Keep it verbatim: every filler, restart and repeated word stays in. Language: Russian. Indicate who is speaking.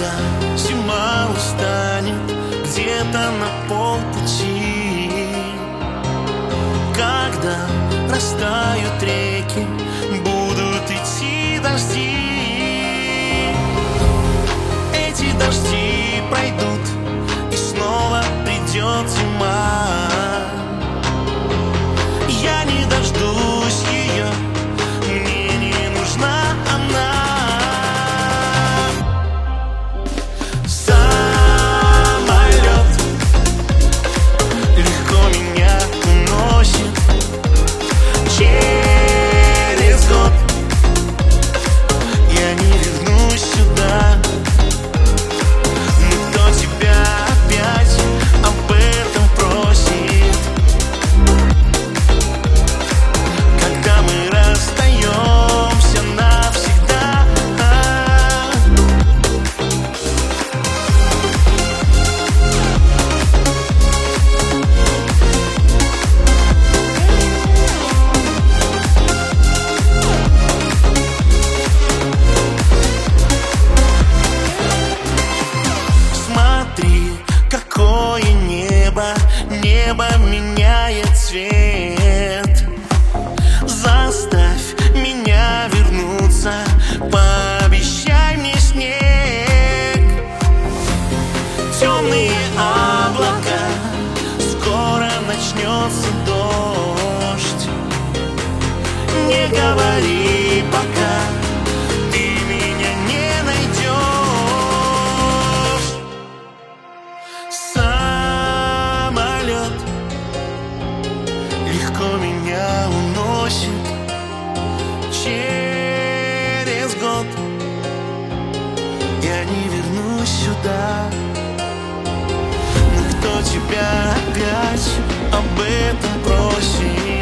Speaker 1: Когда зима устанет где-то на полпути, когда растают реки, будут идти дожди. Эти дожди пройдут, и снова придет зима. Я не дождусь ее, мне не нужна она. Самолет легко меня уносит. Через год я не вернусь сюда. Но кто тебя опять об этом просит? Когда мы расстаемся навсегда. Смотри, какое небо, небо меняет цвет. Заставь меня вернуться, пообещай мне снег. Темные облака, скоро начнется дождь. Не говори пока, ты меня не найдешь. Самолет легко меня уносит. Через год я не вернусь сюда. Но кто тебя опять об этом просит?